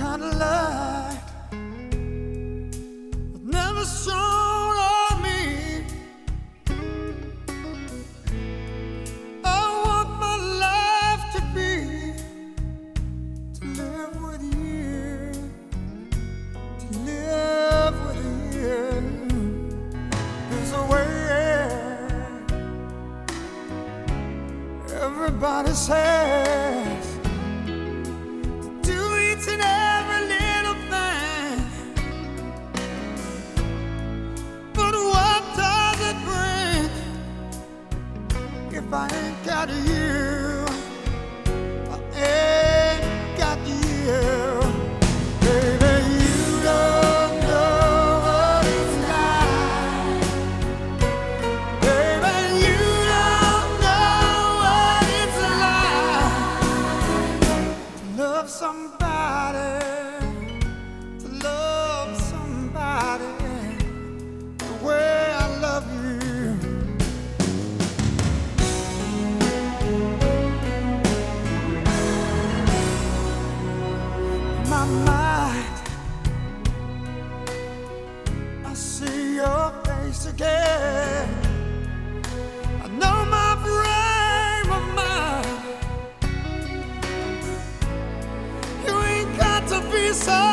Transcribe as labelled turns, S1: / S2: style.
S1: kind of light was never shown on me. I want my life to be to live with you, to live with you. There's a way everybody says to do each and every little thing, but what does it bring if I ain't got you? I ain't got you. Baby, you don't know what it's like. Baby, you don't know what it's like to love somebody, to love somebody the way I love you. In my mind, I see your face again. I know my frame of mind. You ain't got to be so